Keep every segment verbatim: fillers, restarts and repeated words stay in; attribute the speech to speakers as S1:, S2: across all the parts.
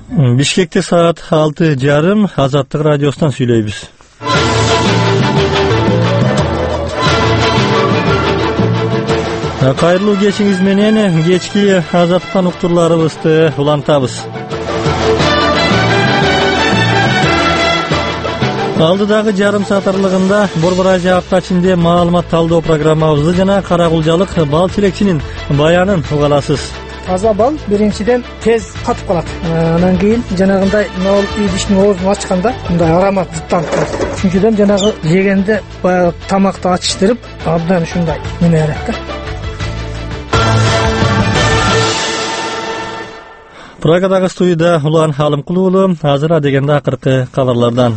S1: Бишкекте саат алты жарым, Азаттык радиосунан сүйлөйбүз. Кайрылуу кечиңиз менен кечки Азаттыктан уктурларыбызды улантабыз. Алдыдагы жарым саат аралыгында Борбор Азия апта ичинде маалымат талдоо программабызды жана карагулжалык бал чилекчинин баянын уга аласыз.
S2: Таза бал биринчиден тез катып калат. Анан кийин жанагындай нол идиштин оозун ачканда мындай аромат зыттанып калат. Үчүнчүдөн жанагы жегенде баягы тамакты ачыштырып, абдан ушундай неме берет да.
S1: Прагадагы студияда Улан Халымкул уулу, азыр дегенде акыркы кабарлардан.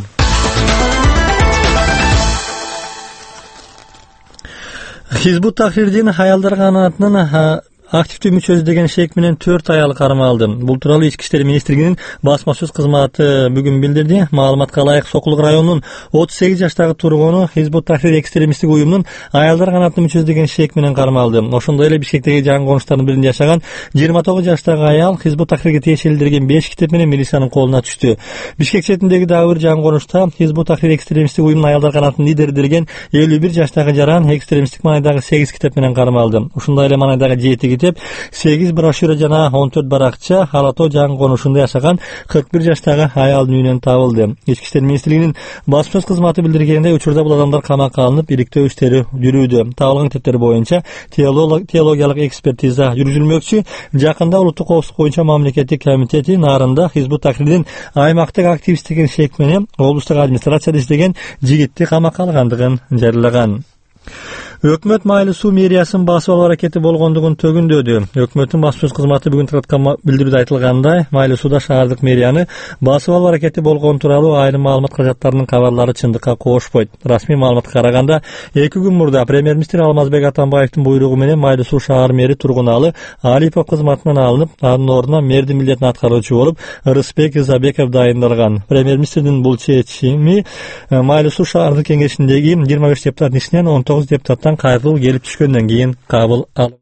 S1: Хизбут Тахрирдин аялдар канаатынын активдүү мүчөсү деген шек менен төрт аял кармалды. Бул тууралуу Ички иштер министрлигинин басма сөз кызматы бүгүн билдирди. Маалыматка ылайык Сокулук районунун отуз сегиз жаштагы тургуну Хизбут Тахрир экстремисттик уюмунун аялдар канаатынын мүчөсү деген шек менен кармалды. Ошондой эле Бишкектеги жаңы конуштардын биринде жашаган жыйырма тогуз жаштагы аял Хизбут Тахрирге тиешелендирген беш китеп менен милициянын колуна түштү. Бишкек четиндеги дагы бир жаңы конушта Хизбут Тахрир экстремисттик уюмунун аялдар канаатынын лидери делген элүү бир жаштагы жаран экстремисттик маанайдагы сегиз китеп менен кармалды. Ушундай эле маанайдагы жети сегиз брошюра жана он төрт баракча Алато жаңы конушунда жашаган кырк бир жаштагы аялдын үйүнөн табылды. Ички иштер министрлигинин басма сөз кызматы билдиргендей, учурда бул адамдар камакка алынып, ириктөө иштери жүрүүдө. Табылган китептер боюнча теологиялык экспертиза жүргүзүлмөкчү. Жакында улуттук коопсуздук боюнча мамлекеттик комитети нарында Хизбут Тахрирдин аймактык активист деген шек менен облустук администрацияда иштеген жигитти камакка алгандыгын жарыялаган. Өкмөт майлы суу мэриясын басып алуу аракети болгондугун төгүндөдү. Өкмөттүн баспасөз кызматы бүгүн тараткан билдирүүдө айтылгандай, майлы сууда шаардык мэрияны басып алуу аракети болгон тууралуу айрым маалымат каражаттарынын кабарлары чындыкка коошпойт. Расмий маалыматка караганда, эки күн мурда премьер-министр Алмазбек Атамбаевдин буйругу менен майлы суу шаар мэри Тургуналы Алипов кызматынан алынып, анын ордуна мэрдин милдетин аткаруучу болуп Рыспек Изабеков дайындалган. Премьер-министрдин бул чечими майлы суу шаардык кеңешиндеги жыйырма беш депутаттын ичинен он тогуз депутаттан кайрылуу келип түшкөндөн кийин кабыл алынды.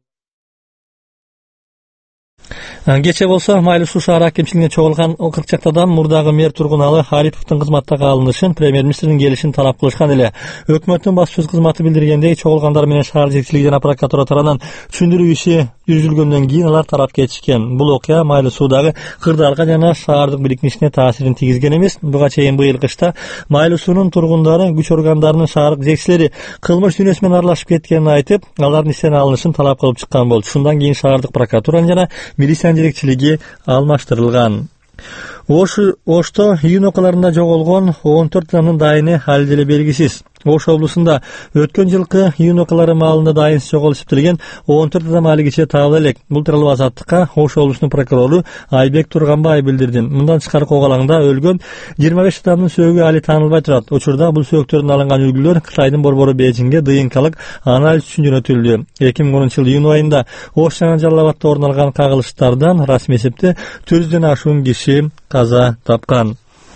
S1: Кече болсо майлы суу шаар акимчилигине чогулган кырк чакты адам мурдагы мэр Тургуналы Алиповдун кызматтагы алынышын премьер-министрдин келишин талап кылышкан эле. Өкмөттүн баспасөз кызматы билдиргендей, чогулгандар менен шаар жетекчилиги жана прокуратура тарабынан түшүндүрүү иши жүргүзүлгөндөн кийин алар тарап кетишкен. Бул окуя майлы суудагы кырдаалга жана шаардык бирикмишине таасирин тийгизген эмес. Буга чейин быйыл кышта майлы суунун тургундары күч органдарынын шаардык жетекчилери кылмыш дүйнөсү менен аралашып кеткенин айтып, алардын иштен алынышын талап кылып чыккан болчу. Шундан кийин шаардык прокуратуранын жана милициянын жетекчилиги алмаштырылган. Ош Ошто июнь окаларында жоголгон он төрт адамдын дайыны али деле белгисиз. Ош облусунда өткөн жылкы июнь окалары маалында дайынсыз жоголуп эсептелген он төрт адам али кечээ табыла элек. Бул тууралуу Азаттыкка Ош облусунун прокурору Айбек Турганбаев билдирди. Мындан тышкары Когалаңда өлгөн жыйырма беш адамдын сөөгү али таанылбай турат. Учурда бул сөөктөрдөн алынган үлгүлөр Кытайдын борбору Бейжиңге дыйынкалык анализ үчүн жөнөтүлдү. эки миң онунчу жылы июнь айында Ош жана Жалал Абадта орун алган кагылыштардан расмий эсепте төрт жүздөн ашуун киши каза тапкан.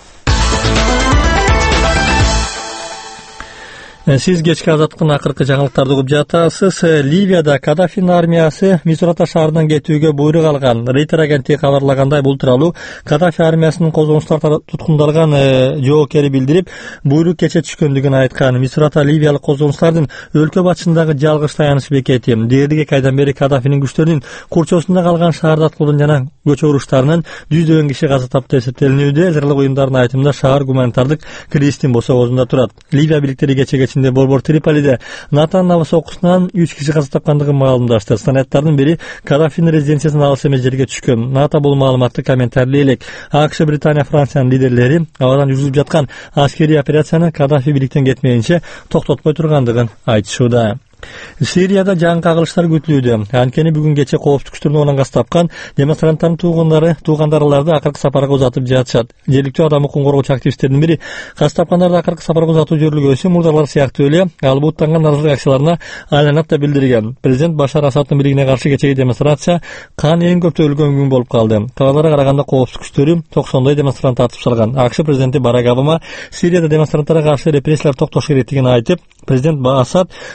S1: Сиз кечки Азаттыктын акыркы жаңылыктарды угуп жатасыз. Ливияда Каддафинин армиясы Мисурата шаарынан кетүүгө буйрук алган. Рейтер агенттиги кабарлагандай, бул тууралуу Каддафи армиясынын козгонучтар туткундалган жоокери билдирип, буйрук кече түшкөндүгүн айткан. Мисурата ливиялык козгонучтардын өлкө батышындагы жалгыз таяныч бекети. Дээрлик эки айдан бери Каддафинин күчтөрүнүн курчоосунда калган шаарда аткылуудун жана көчө уруштарынан жүздөгөн киши каза тапты деп эсептелинүүдө. Элдерлик уюмдардын айтымында шаар гуманитардык кризистин босогосунда турат. Ливия бийликтери кечеге борбор Триполиде Натан Нава сокусунан үч киши каза тапкандыгын маалымдашты. Снаряддардын бири Каддафинин резиденциясынан алыс эмес жерге түшкөн. НАТО бул маалыматты комментарий элек. АКШ, Британия, Франциянын лидерлери абадан жүргүзүлүп жаткан аскерий операцияны Каддафи бийликтен кетмейинче токтотпой тургандыгын айтышууда. Сирияда жаңы кагылыштар күтүлүүдө. Анткени бүгүн кече коопсуздук күчтөрүнүн онан газ тапкан демонстранттардын туугандары туугандарыларды акыркы сапарга узатып жатышат. Жергиликтүү адам укугун коргоочу активисттердин бири газ тапкандарды акыркы сапарга узатуу жөрүлгөсү мурдалар сыяктуу эле албуттанган наразылык акцияларына айланат деп билдирген. Президент Башар Асадтын бийлигине каршы кечеги демонстрация кан эң көп төгүлгөн күн болуп калды. Кабарларга караганда коопсуздук күчтөрү токсондой демонстрант тартып салган. АКШ президенти Барак Обама Сирияда демонстранттарга каршы репрессиялар токтош керектигин айтып, президент Асад өз элинин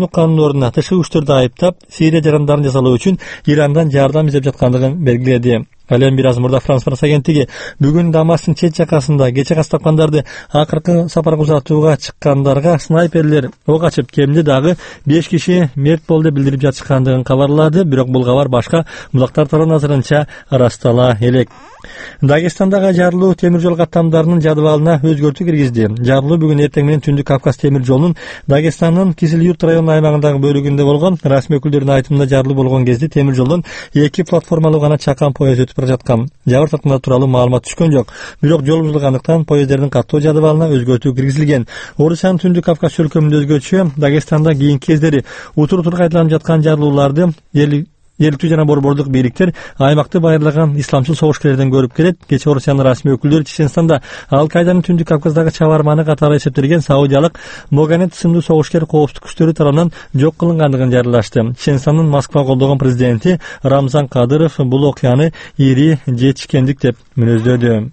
S1: коомдук канун ордуна тышкы күчтөрдү айыптап, Сирия жарандарын жазалоо үчүн Ирандан жардам издеп жаткандыгын белгиледи. Ал эми бир аз мурда Франс Пресс агенттиги бүгүн Дамастын чет жакасында кече кас тапкандарды акыркы сапарга узатууга чыккандарга снайперлер ок ачып, кеминде дагы беш киши мерт болду деп билдирип жатышкандыгын кабарлады. Бирок бул кабар башка булактар тарабынан азырынча ырастала элек. Дагестандагы жарылуу темир жол каттамдарынын жадыбалына өзгөртүү киргизди. Жарылуу бүгүн эртең менен Түндүк Кавказ темир жолунун Дагестандын Кизил-Юрт районунун аймагындагы бөлүгүндө болгон. Расмий өкүлдөрдүн айтымында жарылуу болгон кезде темир жолдон эки платформалуу гана чакан поезд өтүп бара жаткан. Жабыр тарткандар тууралуу маалымат түшкөн жок. Бирок жол бузулгандыктан поезддердин каттоо жадыбалына өзгөртүү киргизилген. Орусиянын Түндүк Кавказ өлкөмүндө өзгөчө Дагестанда кийинки кездери утур-утур кайталанып жаткан жарылууларды Жергиликтүү жана борбордук бийликтер аймакты байырлаган исламчыл согушкерлерден көрүп келет. Кечээ Орусиянын расмий өкүлдөрү Чеченстанда Ал-Кайданын Түндүк Кавказдагы чабарманы катары эсептелген саудиялык Моганет сындуу согушкер коопсуздук күчтөрү тарабынан жок кылынгандыгын жарыялашты. Чеченстандын Москва колдогон президенти Рамзан Кадыров бул окуяны ири жетишкендик деп мүнөздөдү.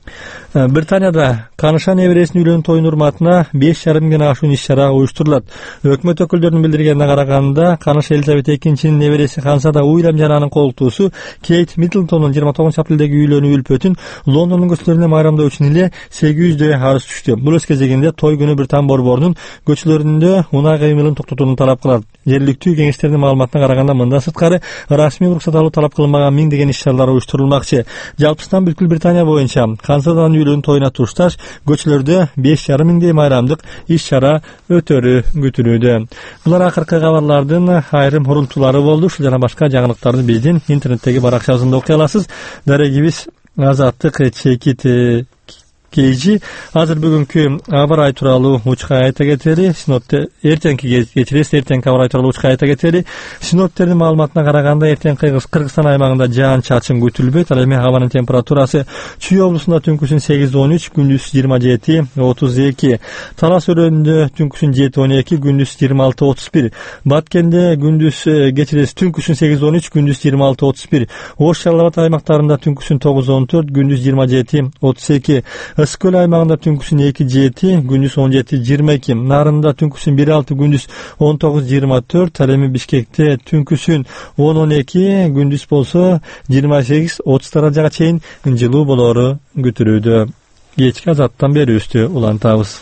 S1: Британияда Канышан небересинин үйлөнүү тоюнун урматына беш жарым миңден ашуун иш-чара уюштурулат. Өкмөт өкүлдөрүнүн билдиргенине караганда, Каныш Элизабет экинчинин небереси Хансада Уильям жананын колтуусу Кейт Миддлтондун жыйырма тогузунчу апрелдеги үйлөнүү үлпөтүн Лондондун көчөлөрүнө майрамдоо үчүн эле сегиз жүздөй арыз түштү. Бул өз кезегинде той күнү Британ борборунун көчөлөрүндө унаа кыймылын токтотууну талап кылат. Жергиликтүү кеңештердин маалыматына караганда, мындан сырткары расмий уруксат алуу талап кылынбаган миңдеген иш-чаралар уюштурулмакчы. Жалпысынан бүткүл Британия боюнча Хансаданын үйлөнүү тоюна тушташ көчөлөрдө беш жарым миңдей майрамдык иш-чара өтөрү күтүлүүдө. Булар акыркы кабарлардын айрым урунтуулары болду. Ушул жана башка жаңылыктарды биздин интернеттеги баракчабызында окуй аласыз. Дарегибиз Азаттык чекит Кейжи азыр бүгүнкү аба ырайы тууралуу учка айта кетели. Синоптер эртеңки кечирес эртеңки аба ырайы тууралуу учка айта кетели. Синоптердин маалыматына караганда, эртең Кыргызстан аймагында жаан-чачын күтүлбөйт. Ал эми абанын температурасы Чүй облусунда түнкүсүн сегиз он үч, күндүз жыйырма жети отуз эки, Талас өрөөнүндө түнкүсүн жети он эки, күндүз жыйырма алты отуз бир, Баткенде күндүз кечирес түнкүсүн сегиз он үч, күндүз жыйырма алты отуз бир, Ош Жалал Абад аймактарында түнкүсүн тогуз он төрт, күндүз жыйырма жети отуз эки, Ысык-Көл аймагында түнкүсүн эки жети, күндүз он жети жыйырма эки, Нарында түнкүсүн бир алты, күндүз он тогуз жыйырма төрт, ал эми Бишкекте түнкүсүн он он эки, күндүз болсо жыйырма сегиз отуз даражага чейин жылуу болору күтүлүүдө. Кечки азаттан берүүбүздү улантабыз.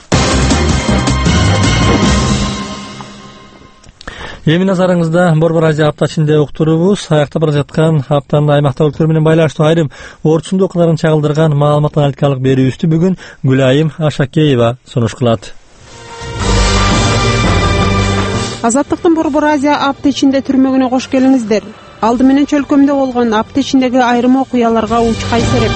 S1: Эми назарыңызда Борбор Азия апта ичинде уктурубуз. Аяктап бара жаткан аптанын аймактык өлкөлөр менен байланыштуу айрым орчундуу окуяларын чагылдырган маалымат аналитикалык берүүбүздү бүгүн Гүлайым Ашакеева сунуш кылат.
S3: Азаттыктын Борбор Азия апта ичинде түрмөгүнө кош келиңиздер. Алды менен чөлкөмдө болгон апта ичиндеги айрым окуяларга учкай сереп.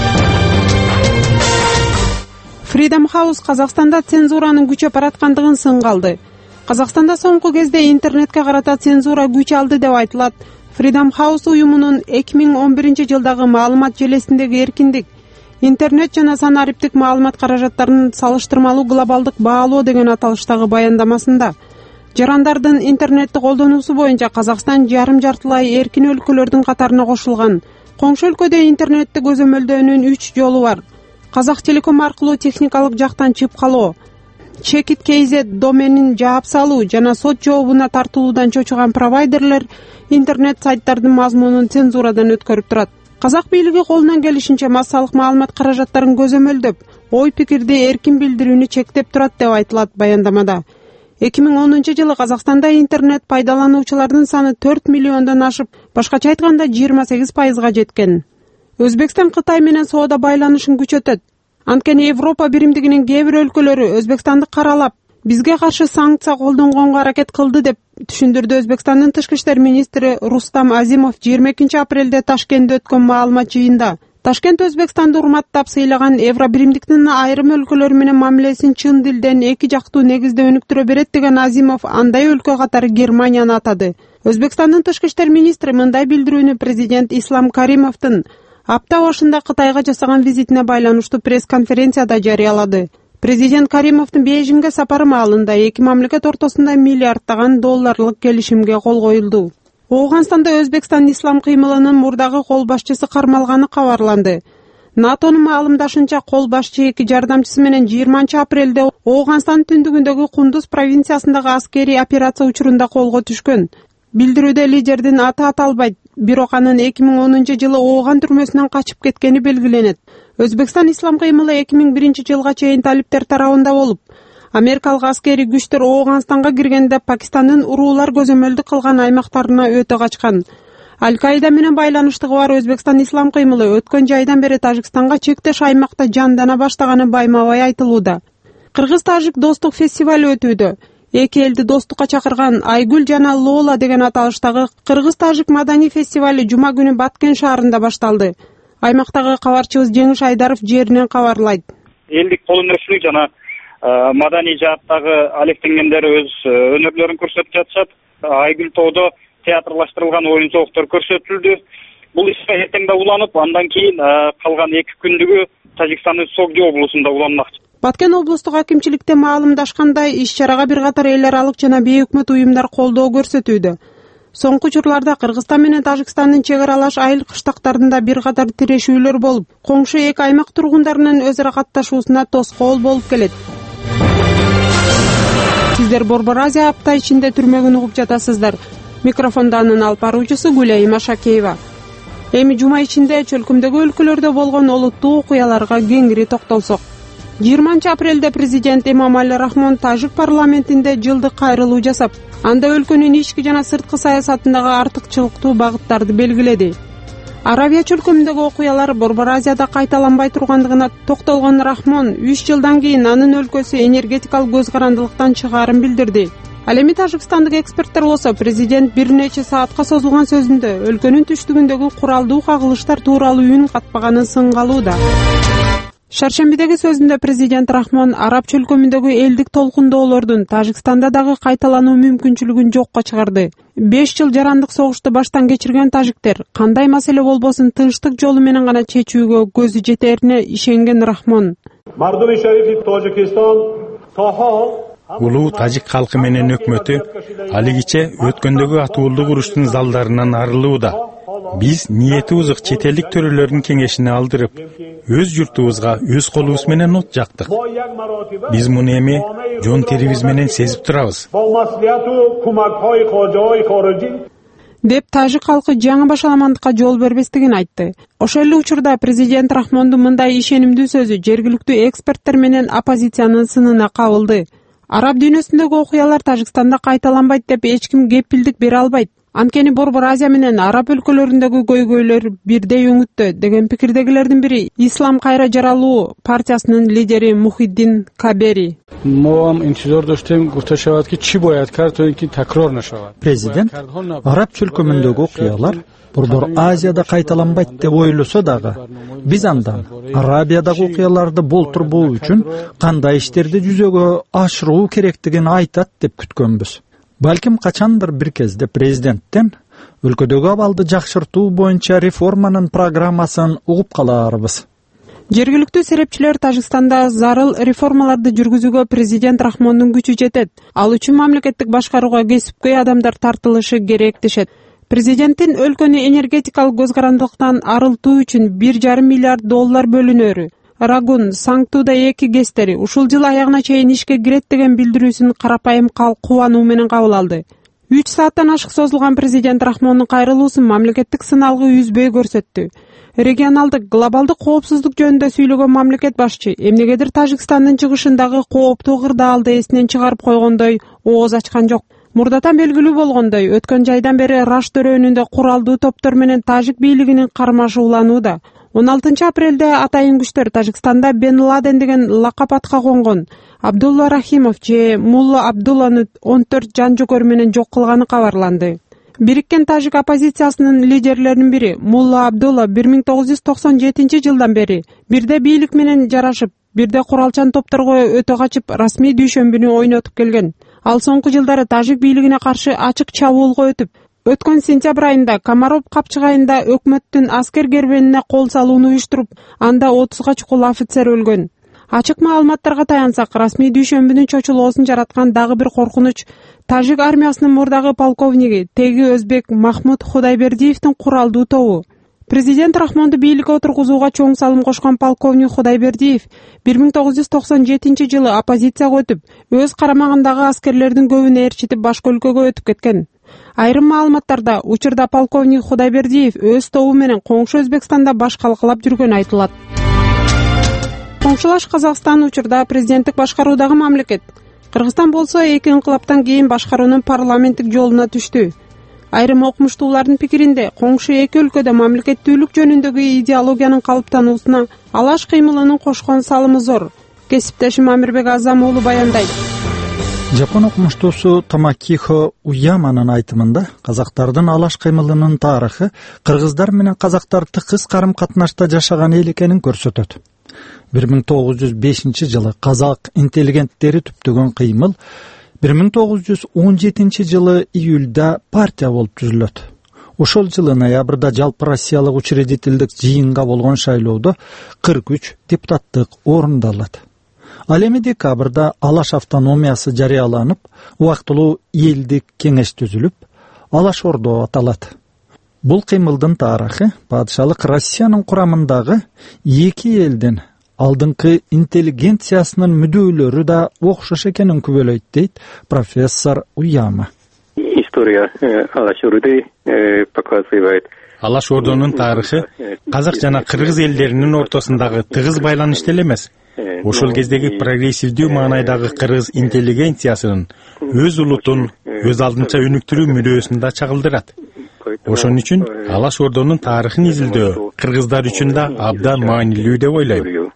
S3: Freedom House Казакстанда цензуранын күчөп бараткандыгын сынга алды. Казакстанда соңку кезде интернетке карата цензура күч алды деп айтылат. Freedom House уюмунун эки миң он биринчи жылдагы маалымат желесиндеги эркиндик, интернет жана санариптик маалымат каражаттарын салыштырмалуу глобалдык баалоо деген аталыштагы баяндамасында жарандардын интернетти колдонуусу боюнча Казакстан жарым жартылай эркин өлкөлөрдүн катарына кошулган. Коңшу өлкөдө интернетти көзөмөлдөөнүн үч жолу бар. Казак Телеком аркылуу техникалык жактан чыпкалоо, Чекит кей зет доменин жаап салуу жана сот жообуна тартылуудан чочуган провайдерлер интернет сайттардын мазмунун цензурадан өткөрүп турат. Казак бийлиги колунан келишинче массалык маалымат каражаттарын көзөмөлдөп, ой пикирди эркин билдирүүнү чектеп турат деп айтылат баяндамада. эки миң онунчу жылы Казакстанда интернет пайдалануучулардын саны төрт миллиондон ашып, башкача айтканда жыйырма сегиз пайызга жеткен. Өзбекстан Кытай менен соода байланышын күчөтөт. Анткени Европа биримдигинин кээ бир өлкөлөрү Өзбекстанды каралап, бизге каршы санкция колдонгонго аракет кылды деп түшүндүрдү Өзбекстандын тышкы иштер министри Рустам Азимов жыйырма экинчи апрелде Ташкентте өткөн маалымат жыйында. Ташкент Өзбекстанды урматтап сыйлаган Евро биримдиктин айрым өлкөлөр менен мамилесин чын дилден эки жактуу негизде өнүктүрө берет деген Азимов андай өлкө катары Германияны атады. Өзбекстандын тышкы иштер министри мындай билдирүүнү президент Ислам Каримовдун апта башында Кытайга жасаган визитине байланыштуу пресс-конференцияда жарыялады. Президент Каримовдун Бейжиңге сапары маалында эки мамлекет ортосунда миллиарддаган долларлык келишимге кол коюлду. Ооганстанда Өзбекстан ислам кыймылынын мурдагы кол башчысы кармалганы кабарланды. натонун маалымдашынча кол башчы эки жардамчысы менен жыйырманчы апрелде Ооганстандын түндүгүндөгү Кундуз провинциясындагы аскерий операция учурунда колго түшкөн. Билдирүүдө лидердин аты аталбайт, бирок анын эки миң онунчу жылы Ооган түрмөсүнөн качып кеткени белгиленет. Өзбекстан ислам кыймылы эки миң биринчи жылга чейин талиптер тарабында болуп, Америкалык аскерий күчтөр Ооганстанга киргенде Пакистандын уруулар көзөмөлдү кылган аймактарына өтө качкан. Аль-Каида менен байланыштыгы бар Өзбекстан ислам кыймылы өткөн жайдан бери Тажикстанга чектеш аймакта жандана баштаганы байма-бай айтылууда. Кыргыз-тажик достук фестивалы өтүүдө. Эки элди достукка чакырган Айгүл жана Лола деген аталыштагы Кыргыз-тажик маданий фестивалы жума күнү Баткен шаарында башталды. Аймактагы кабарчыбыз Жеңиш Айдаров жеринен кабарлайт.
S4: Элдик кол өнөрчүлүк жана маданий жааттагы алектенгендер өз өнөрлөрүн көрсөтүп жатышат. Айгүл тоодо театрлаштырылган оюн соолуктор көрсөтүлдү. Бул иш эртеңде уланып, андан кийин калган эки күндүгү Тажикстандын Согди облусунда уланмакчы.
S3: Баткен облустук акимчиликте маалымдашкандай, иш-чарага бир катар эл аралык жана бейөкмөт уюмдар колдоо көрсөтүүдө. Соңку учурларда Кыргызстан менен Тажикстандын чек аралаш айыл кыштактарында бир катар тирешүүлөр болуп, коңшу эки аймак тургундарынын өз ара катташуусуна тоскоол болуп келет. Сиздер Борбор Азия апта ичинде түрмөгүн угуп жатасыздар. Микрофонда анын алып баруучусу Гүлайым Ашакеева. Эми жума ичинде чөлкөмдөгү өлкөлөрдө болгон олуттуу окуяларга кеңири токтолсок. жыйырманчы апрелде президент Эмомали Рахмон Тажик парламентинде жылдык кайрылуу жасап, анда өлкөнүн ички жана сырткы саясатындагы артыкчылыктуу багыттарды белгиледи. Аравия чөлкөмүндөгү окуялар Борбор Азияда кайталанбай тургандыгына токтолгон Рахмон үч жылдан кийин анын өлкөсү энергетикалык көз карандылыктан чыгаарын билдирди. Ал эми тажикстандык эксперттер болсо президент бир нече саатка созулган сөзүндө өлкөнүн түштүгүндөгү куралдуу кагылыштар тууралуу үн катпаганын сынгалууда. Шаршембидеги сөзүндө президент Рахмон араб чөлкөмүндөгү элдик толкундоолордун Тажикстанда дагы кайталануу мүмкүнчүлүгүн жокко чыгарды. беш жыл жарандык согушту баштан кечирген тажиктер кандай маселе болбосун тынчтык жолу менен гана чечүүгө көзү жетерине ишенген Рахмон.
S5: Мардуми шарифи Тажикистан
S6: Улуу тажик калкы менен өкмөтү алигиче өткөндөгү атуулдук уруштун залдарынан арылууда. Биз ниетибиз чет элдик төрөлөрдүн кеңешине алдырып, өз журтубузга өз колубуз менен от жактык. Биз муну эми жон терибиз менен сезип турабыз.
S3: деп тажик калкы жаңы башаламандыкка жол бербестигин айтты. Ошол эле учурда президент Рахмондун мындай ишенимдүү сөзү жергиликтүү эксперттер менен оппозициянын сынына кабылды. Араб дүйнөсүндөгү окуялар Тажикстанда кайталанбайт деп эч ким кепилдик бере албайт. Анткени Борбор Азия менен араб өлкөлөрүндөгү көйгөйлөр бирдей өңүттө деген пикирдегилердин бири Ислам кайра жаралуу партиясынын лидери Мухиддин Кабери.
S7: Президент араб чөлкөмүндөгү окуялар Борбор Азияда кайталанбайт деп ойлосо дагы, биз андан Арабиядагы окуяларды болтурбоо үчүн кандай иштерди жүзөгө ашыруу керектигин айтат деп күткөнбүз. Балким качандыр бир кезде президенттен өлкөдөгү абалды жакшыртуу боюнча реформанын программасын угуп калаарбыз.
S3: Жергиликтүү серепчилер Тажикстанда зарыл реформаларды жүргүзүүгө президент Рахмондун күчү жетет. Ал үчүн мамлекеттик башкарууга кесипкөй адамдар тартылышы керек дешет. Президенттин өлкөнү энергетикалык көз карандылыктан арылтуу үчүн бир жарым миллиард доллар бөлүнөрү, Рагун, Саңтууда эки кестери ушул жыл аягына чейин ишке кирет деген билдирүүсүн карапайым калк кубануу менен кабыл алды. үч сааттан ашык созулган президент Рахмондун кайрылуусун мамлекеттик сыналгы үзбөй көрсөттү. Регионалдык, глобалдык коопсуздук жөнүндө сүйлөгөн мамлекет башчы эмнегедир Тажикстандын чыгышындагы кооптуу кырдаалды эсинен чыгарып койгондой ооз ачкан жок. Мурдатан белгилүү болгондой, өткөн жайдан бери Раш төрөөнүндө куралдуу топтор менен тажик бийлигинин кармашы уланууда. он алтынчы апрелде атайын күчтөр Тажикстанда Бен Ладен деген лакап атка конгон Абдулла Рахимов же Мулла Абдулланы он төрт жан жокөр менен жок кылганы кабарланды. Бириккен тажик оппозициясынын лидерлеринин бири Мулла Абдулла бир миң тогуз жүз токсон жетинчи жылдан бери бирде бийлик менен жарашып, бирде куралчан топторго өтө качып расмий дүйшөмбүнү ойнотуп келген. Ал соңку жылдары тажик бийлигине каршы ачык чабуулга өтүп, өткөн сентябрь айында Комаров капчыгайында өкмөттүн аскер кербенине кол салууну уюштуруп, анда отузга чукул офицер өлгөн. Ачык маалыматтарга таянсак, расмий дүйшөмбүнүн чочулоосун жараткан дагы бир коркунуч тажик армиясынын мурдагы полковниги теги өзбек Махмуд Худайбердиевдин куралдуу тобу. Президент Рахмонду бийликке отургузууга чоң салым кошкон полковник Кудайбердиев бир миң тогуз жүз токсон жетинчи жылы оппозицияга өтүп, өз карамагындагы аскерлердин көбүн ээрчитип башка өлкөгө өтүп кеткен. Айрым маалыматтарда учурда полковник Кудайбердиев өз тобу менен коңшу Өзбекстанда баш калкалап жүргөнү айтылат. Коңшулаш Казакстан учурда президенттик башкаруудагы мамлекет. Кыргызстан болсо эки инкылаптан кийин башкаруунун парламенттик жолуна түштү. Айрым окумуштуулардын пикиринде, коңшу эки өлкөдө мамлекеттүүлүк жөнүндөгү идеологиянын калыптануусуна алаш кыймылынын кошкон салымы зор. Кесиптешим Амирбек Азам уулу баяндайт.
S7: Жапон окумуштуусу Томакихо Уяманын айтымында, казактардын алаш кыймылынын тарыхы кыргыздар менен казактар тыкыз карым-катнашта жашаган эл экенин көрсөтөт. бир миң тогуз жүз бешинчи жылы казак интеллигенттери түптөгөн кыймыл бир миң тогуз жүз он жетинчи жылы июлда партия болуп түзүлөт. Ошол жылы ноябрда жалпы Россиялык учредительдик жыйынга болгон шайлоодо кырк үч депутаттык орунду алат. Ал эми декабрда алаш автономиясы жарыяланып, убактылуу элдик кеңеш түзүлүп, Алаш Ордо аталат. Бул кыймылдын тарыхы падышалык Россиянын курамындагы эки элдин алдыңкы интеллигенциясынын мүдөлөрү да окшош экенин күбөлөйт, дейт профессор Уяма.
S8: История Алаш Орды показывает.
S6: Алаш Ордонун тарыхы казак жана кыргыз элдеринин ортосундагы тыгыз байланышты эле эмес. Ошол кездеги прогрессивдүү маанайдагы кыргыз интеллигенциясынын өз улутун өз алдынча өнүктүрүү мүдөөсүн да чагылдырат. Ошон үчүн Алаш Ордонун тарыхын изилдөө кыргыздар үчүн да абдан маанилүү деп ойлойм.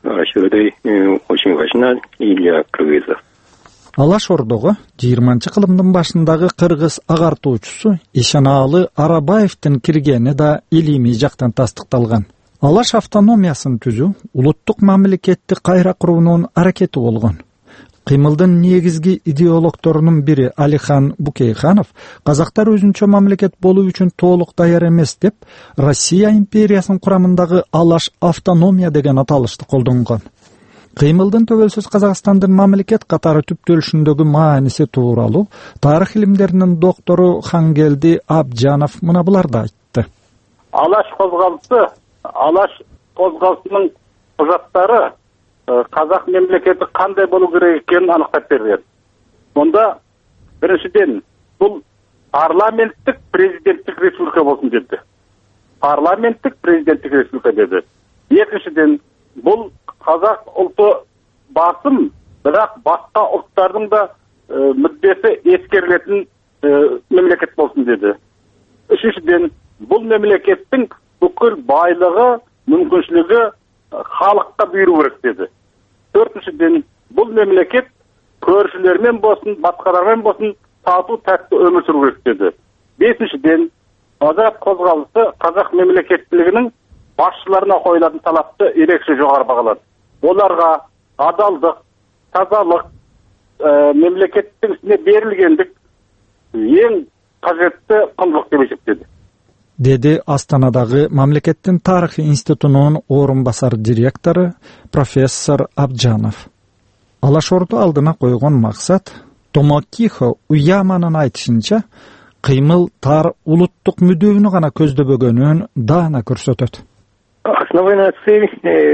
S7: Алаш Ордого жыйырманчы кылымдын башындагы кыргыз агартуучусу Ишанаалы Арабаевдин киргени да илимий жактан тастыкталган. Алаш автономиясын түзүү улуттук мамлекетти кайра куруунун аракети болгон. Кыймылдын негизги идеологторунун бири Алихан Букейханов казактар өзүнчө мамлекет болуу үчүн толук даяр эмес деп, Россия империясынын курамындагы алаш автономия деген аталышты колдонгон. Кыймылдын төбөлсөз Казакстандын мамлекет катары түптөлүшүндөгү мааниси тууралуу тарых илимдеринин доктору Хангелди Абджанов мына буларды айтты.
S9: Алаш козгалысы, алаш козгалысынын кужаттары казак мемлекети кандай болуу керек экенин аныктап берген. Монда биринчиден бул парламенттик президенттик республика болсун деди. Парламенттик президенттик республика деди. Экинчиден бул казак улту басым, бирок башка улттардын да мүддеси эскерилетін мемлекет болсын деді. Үшіншіден, бұл мемлекеттің бүкіл байлығы, мүмкіншілігі халыққа бұйыру керек деді. Төртіншіден, бұл мемлекет көршілермен болсын, басқалармен болсын, тату тәтті өмір сүру керек деді. Бесіншіден, азат қозғалысы қазақ мемлекеттілігінің басшыларына қойылатын талапты ерекше жоғары бағалады. Оларға адалдық, тазалық, ә, мемлекеттің ісіне берілгендік ең қажетті құндылық деп есептеді.
S7: Dedi Астанадағы Мамлекеттин тарихи институтунун орынбасар директору профессор Абджанов. Алаш Орду алдына койгон максат Томакихо Уяманын айтышынча кыймыл тар улуттук мүдүүнү гана көздөбөгөнүн даана көрсөтөт.
S8: Основная цель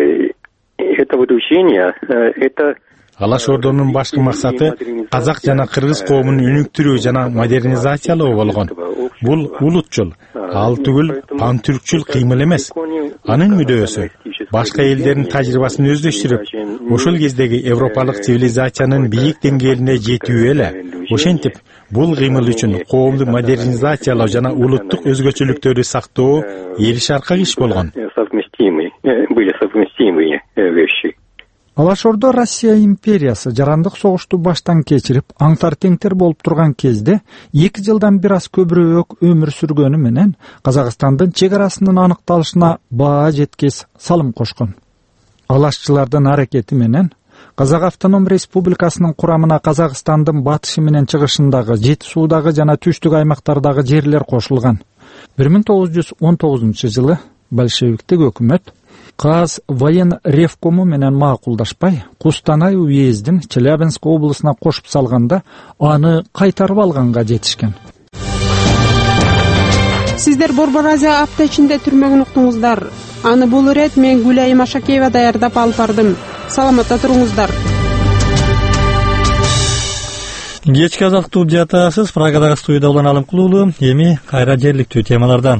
S8: этого учения это
S6: Алаш Ордонун башкы максаты казак жана кыргыз коомун өнүктүрүү жана модернизациялоо болгон. Бул улутчул, ал түгүл пантүркчүл кыймыл эмес. Анын мүдөөсү башка элдердин тажрыйбасын өздөштүрүп, ошол кездеги европалык цивилизациянын бийик деңгээлине жетүү эле. Ошентип, бул кыймыл үчүн коомду модернизациялоо жана улуттук өзгөчөлүктөрдү сактоо эл шаркак иш болгон.
S8: Были совместимые вещи.
S7: Алаш Ордо Россия империясы жарандык согушту баштан кечирип, аңтар теңтер болуп турган кезде эки жылдан бир аз көбүрөөк өмүр сүргөнү менен Казакстандын чек арасынын аныкталышына баа жеткес салым кошкон. Алашчылардын аракети менен Казак автоном республикасынын курамына Казакстандын батышы менен чыгышындагы, Жети суудагы жана түштүк аймактардагы жерлер кошулган. бир миң тогуз жүз он тогузунчу жылы большевиктик өкмөт Каз воен ревкому менен макулдашпай, Кустанай уездин Челябинск облусуна кошуп салганда, аны кайтарып алганга жетишкен.
S3: Сиздер Борбор Азия апта ичинде түрмөгүн уктуңуздар. Аны бул ирет мен Гүлайым Ашакеева даярдап алып бардым. Саламатта туруңуздар.
S1: Кечки азаттуу жатасыз. Прагадагы студияда улан Алым Кулуулу. Эми кайра жергиликтүү темалардан.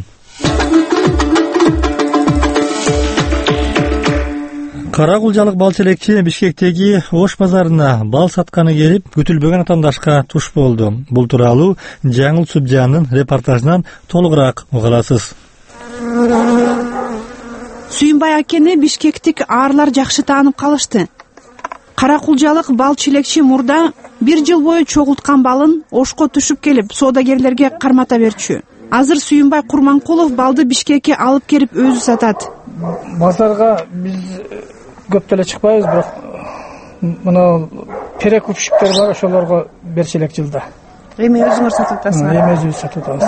S1: Кара кулжалык бал челекчи Бишкектеги Ош базарына бал сатканы келип, күтүлбөгөн атамдашка туш болду. Бул тууралуу Жаңыл Субжандын репортажынан толугураак уга аласыз.
S10: Сүйүнбай акени бишкектик аарлар жакшы таанып калышты. Кара кулжалык бал челекчи мурда бир жыл бою чогулткан балын Ошко түшүп келип, соодагерлерге кармата берчү. Азыр Сүйүнбай Курманкулов балды Бишкекке алып келип өзү сатат.
S2: Базарга биз көп деле чыкпайбыз, бирок мына перекупщиктер бар, ошолорго берчү элек жылда.
S10: Эми өзүңөр сатып атасыңар?
S2: Эми өзүбүз сатып атабыз.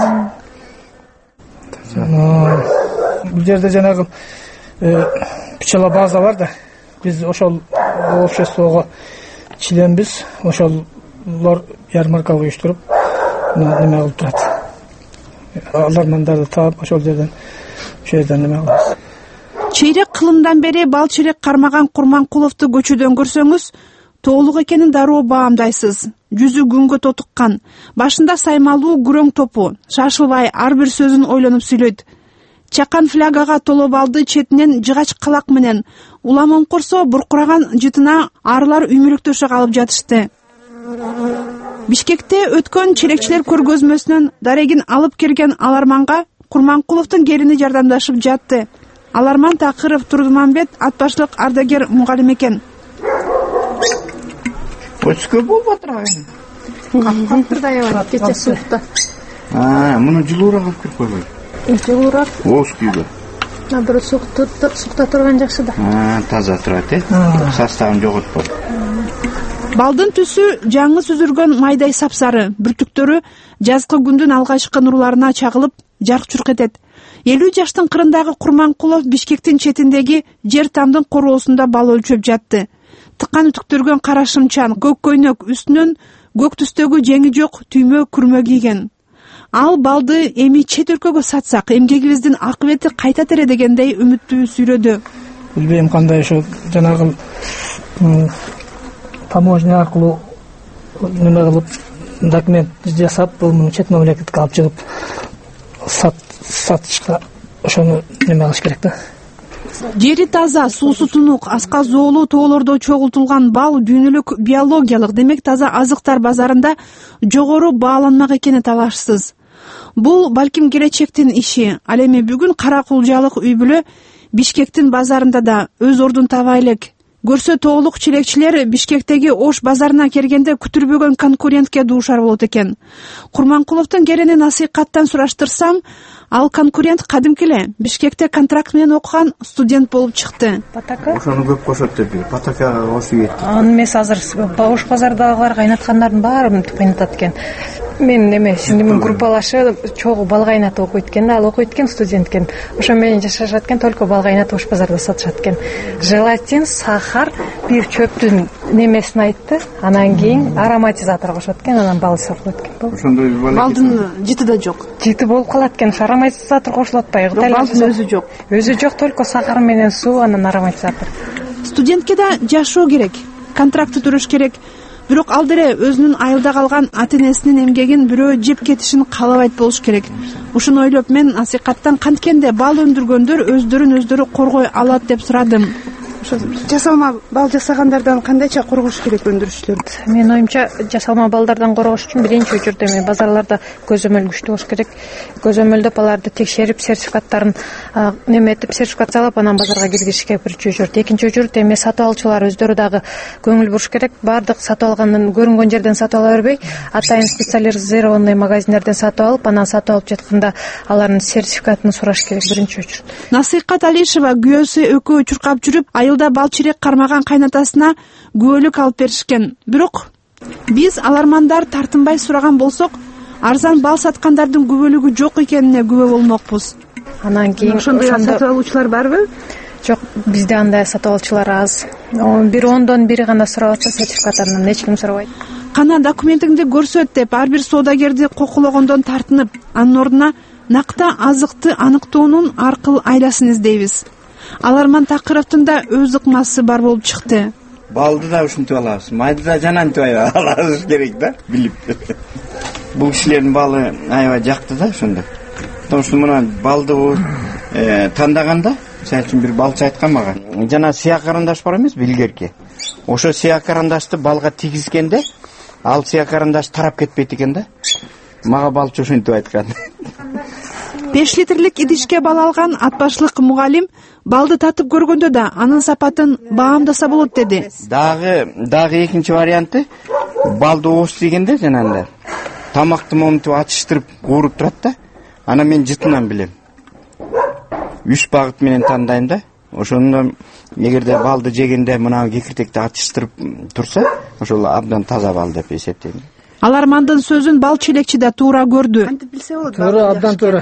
S2: Бул жерде жанагы пчела база бар да. Биз ошол обществого членбиз, ошолор ярмарка уюштуруп, неме кылып турат. Алармандарды таап, ошол жерден, ошол жерден неме кылабыз.
S10: Чейрек кылымдан бери бал челек кармаган Курманкуловду көчөдөн көрсөңүз, тоолук экенин дароо баамдайсыз. Жүзү күнгө тотуккан, башында саймалуу күрөң топу, шашылбай ар бир сөзүн ойлонуп сүйлөйт. Чакан флягага толо балды четинен жыгач калак менен улам оңкорсо буркураган жытына арлар үймөлөктөшө калып жатышты. Бишкекте өткөн челекчилер көргөзмөсүнөн дарегин алып келген Аларманга Курманкуловдун келини жардамдашып жатты. Аларман Такыров Турдуманбет атбашлык ардагер мугалим экен.
S11: Өчкө болуп атыр.
S12: Каптыр да аябат кече суукта.
S11: А, муну жылуураак алып кирип койбой.
S12: Жылуураак.
S11: Ооз күйгө.
S12: А бир суукта суукта турган жакшы да.
S11: А, таза турат э. Составын жоготпой.
S10: Балдын түсү жаңы сүзүлгөн майдай сапсары, бүртүктөрү жазкы күндүн алгачкы нурларына чагылып, жарк чурк этет. элүү жаштын кырындагы Курманкулов Бишкектин четиндеги жер тамдын короосунда бал өлчөп жатты. Тыккан үтүктөргөн кара шымчан, көк көйнөк, үстүнөн көк түстөгү жеңи жок түймө күрмө кийген. Ал балды эми чет өлкөгө сатсак, эмгегибиздин акыбети кайтат эле дегендей үмүттүү сүйлөдү.
S2: Билбейм кандай ошо жанагы таможня аркылуу неме кылып, документ жасап, бул чет мамлекетке алып чыгып сат сатышка ошону неме кылыш керек да.
S10: Жери таза, суусу тунук, аска зоолуу тоолордо чогултулган бал дүйнөлүк биологиялык, демек таза азыктар базарында жогору бааланмак экени талашсыз. Бул балким келечектин иши. Ал эми бүгүн кара кулжалык үй бүлө Бишкектин базарында да өз ордун таба элек. Көрсө тоолук челекчилер Бишкектеги Ош базарына келгенде күтүлбөгөн конкурентке дуушар болот экен. Курманкуловдун келини насыйкаттан сураштырсам, ал конкурент кадимки эле Бишкекте контракт менен окуган студент болуп чыкты.
S12: Патака?
S11: Ошону көп кошот деп, патакага кошуп кетти.
S12: Аны эмес азыр Ош базардагылар кайнаткандардын баарын кайнатат экен. Мен эме сиңдимин группалашып чогуу бал кайнатып окуйт экен, ал окуйт экен, студент экен. Ошо менен жашашат экен, только бал кайнатып Ош базарда сатышат экен. Желатин, сахар, бир чөптүн немесин айтты. Анан кийин ароматизатор кошот экен, анан бал сатылат экен.
S11: Ошондой
S10: балдын жыты да жок.
S12: Жыты болуп калат экен, ароматизатор кошулуп атпайбы?
S10: Балдын өзү жок.
S12: Өзү жок, только сахар менен суу, анан ароматизатор.
S10: Студентке да жашоо керек, контракты туруш керек. Бирок ал деле өзүнүн айылда калган ата-энесинин эмгегин бирөө жеп кетишин каалабайт болуш керек. Ушуну ойлоп мен насыйкаттан канткенде бал өндүргөндөр өздөрүн өздөрү коргой алат деп сурадым. Жасалма бал жасагандардан кандайча коргош керек өндүрүшчүлөрдү?
S12: Менин оюмча жасалма балдардан коргош үчүн биринчи учурда эми базарларда көзөмөл күчтүү болуш керек. Көзөмөлдөп аларды текшерип, сертификаттарын неметип, сертификациялап анан базарга киргизишке биринчи учурда. Экинчи учурда эми сатып алуучулар өздөрү дагы көңүл буруш керек. Бардык сатып алганын көрүнгөн жерден сатып ала бербей, атайын специализированный магазиндерден сатып алып, анан сатып алып жатканда алардын сертификатын сураш керек биринчи учурда.
S10: Насыйкат Алишева күйөөсү экөө чуркап жүрүп, айылда бал чирек кармаган кайнатасына күбөлүк алып беришкен. Бирок биз алармандар тартынбай сураган болсок, арзан бал саткандардын күбөлүгү жок экенине күбө болмокпуз.
S12: Анан кийин
S10: ошондой сатып алуучулар барбы?
S12: Жок, бизде андай сатып алуучулар аз. Бир ондон бири гана сурап атса, сертификаттарын эч ким сурабайт.
S10: Кана документиңди көрсөт деп ар бир соодагерди кокулогондон тартынып, анын ордуна накта азыкты аныктоонун аркыл айласын издейбиз. Аларман Такыровдун да өз ыкмасы бар болуп чыкты.
S11: Балды да ушинтип алабыз, майды да жанантип алабыз керек да, билип. Бул кишилердин балы аябай жакты да ошондо. Потому что мына балды тандаганда, мисалы үчүн бир балчы айткан мага, жана сыяк карандаш бар эмес, билгерки. Ошо сыяк карандашты балга тийгизгенде, ал сыяк карандаш тарап кетпейт экен да. Мага балчы ошентип айткан.
S10: беш литрлик идишке бал алган ат башлык мугалим балды татып көргөндө да анын сапатын баамдаса болот деди.
S11: Дагы дагы экинчи варианты балды ооз тийгенде жанагындай тамакты моментип ачыштырып кууруп турат да. Ана мен жытынан билем. Үч багыт менен тандайм да. Ошондо эгерде балды жегенде мына кекиртекти ачыштырып турса, ошол абдан таза бал деп эсептейм.
S10: Алармандын сөзүн бал челекчи да туура көрдү.
S2: Антип билсе болот. Туура, абдан туура.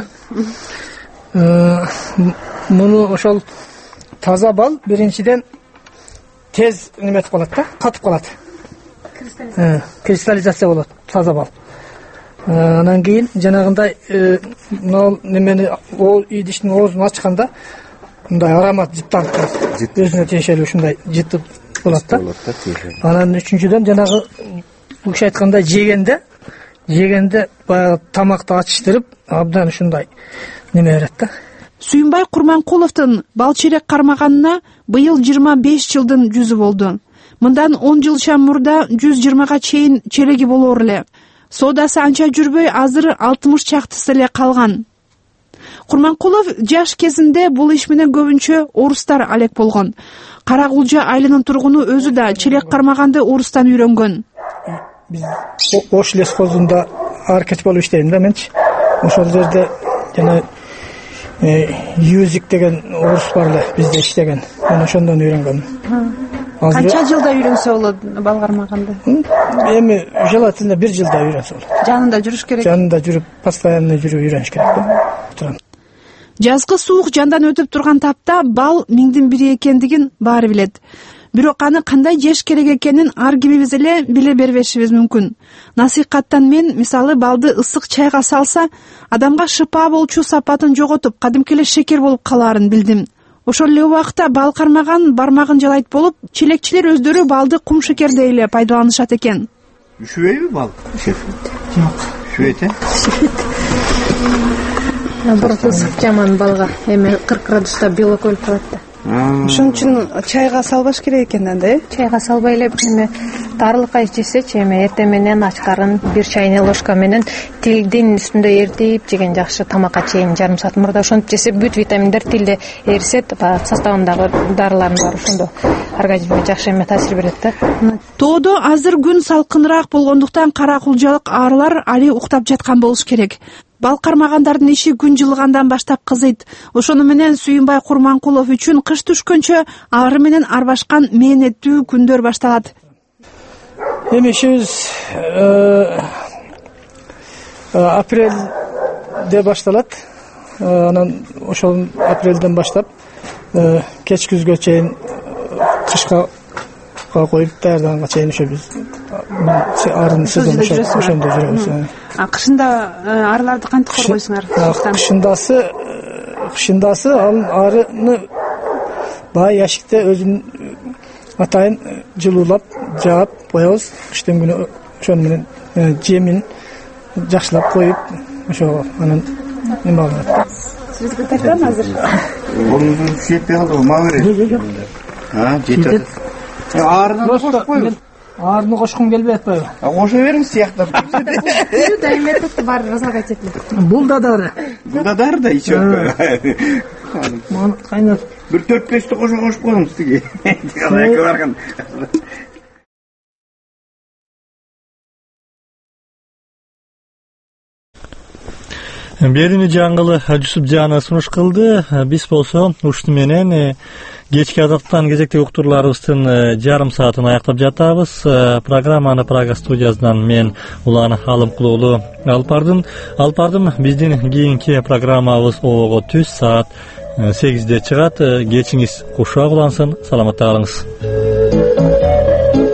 S2: Муну ошол таза бал биринчиден тез неметип калат да, катып калат. Кристаллизация болот таза бал. Анан кийин жанагындай мына немени ол идиштин оозун ачканда мындай аромат жыттанып калат. Өзүнө тиешелүү ушундай жытып болот да. Анан үчүнчүдөн жанагы бул киши айткандай жегенде жегенде баягы тамакты ачыштырып абдан ушундай неме берет да.
S10: Сүйүнбай Курманкуловдун бал челек кармаганына быйыл жыйырма беш жылдын жүзү болду. Мындан он жылча мурда жүз жыйырмага чейин челеги болор эле. Соодасы анча жүрбөй азыр алтымыш чактысы эле калган. Курманкулов жаш кезинде бул иш менен көбүнчө орустар алек болгон. Карагулжа айылынын тургуну өзү да челек кармаганды орустан үйрөнгөн.
S2: Биз Ош лесхозунда аркеч болуп иштейм да менчи. Ошол жерде жана Юзик деген орус бар эле бизде иштеген. Мен ошондон үйрөнгөм.
S3: Канча жылда үйрөнсө болот бал кармаганды?
S2: Эми желательно бир жылда үйрөнсө болот.
S3: Жанында жүрүш керек.
S2: Жанында жүрүп, постоянно жүрүп үйрөнүш керек.
S10: Жазгы суук жандан өтүп турган тапта бал миңдин бири экендигин баары билет. Бирок аны кандай жеш керек экенин ар кимибиз эле биле бербешибиз мүмкүн. Насыйкаттан мен мисалы балды ысык чайга салса, адамга шыпа болчу сапатын жоготуп, кадимки эле шекер болуп калаарын билдим. Ошол эле убакта бал кармаган бармагын жалайт болуп, челекчилер өздөрү балды кум шекердей эле пайдаланышат экен.
S11: Үшүбөйбү бал?
S2: Жок.
S11: Үшүбөйт э?
S12: Наоборот, ысык жаман балга. Эми кырк градуста белок өлүп калат да.
S3: Ошон үчүн чайга салбаш керек экен да, э?
S12: Чайга салбай эле эми тарылкай жесечи, эми эртең менен ачкарын бир чайный ложка менен тилдин үстүндө эртип жеген жакшы, тамакка чейин жарым саат мурда ошентип жесе бүт витаминдер тилде эрисет, составындагы дарылардын баары ошондо организмге жакшы эме таасир берет да.
S10: Тоодо азыр күн салкыныраак болгондуктан каракулжалык арылар али уктап жаткан болуш керек. Бал кармагандардын иши күн жылыгандан баштап кызыйт. Ошону менен Сүйүнбай Курманкулов үчүн кыш түшкөнчө ары менен арбашкан мээнеттүү күндөр башталат.
S2: Эми ишибиз апрелде башталат. Анан ошол апрелден баштап кеч күзгө чейин кышка коюп даярданганга чейин ошо биз арын сезон ошондо жүрөбүз.
S3: А кышында арыларды кантип коргойсуңар?
S2: Кышындасы кышындасы ал арыны бай яшикте өзүн атайын жылуулап жаап коебуз. Кыштын күнү ошону менен жемин жакшылап коюп ошо анан эме алат.
S3: Сизге тартам азыр.
S11: Колуңду жетпей калды, мага берет. А, жетет. Арыны кошуп коюп.
S2: Арыны кошкум келбей атпайбы?
S11: Кошо бериңиз сыяктап.
S12: Бүт айметти бар разлагать этилет.
S2: Бул да дары.
S11: Бул да дары да ичип.
S2: Мана кайнат.
S11: Бир төрт бешти кошо кошуп коюңуз тиги. Тиги барган.
S1: Берүүнү жаңгылы Жусупжан сунуш кылды. Биз болсо ушуну менен кечки азаттан кезектеги уктурууларыбыздын жарым саатын аяктап жатабыз. Программаны Прага студиясынан мен Улан Алымкулуулу алып бардым. Алып бардым. Биздин кийинки программабыз обого түз саат сегизде чыгат. Кечиңиз кушак улансын. Саламатта калыңыз.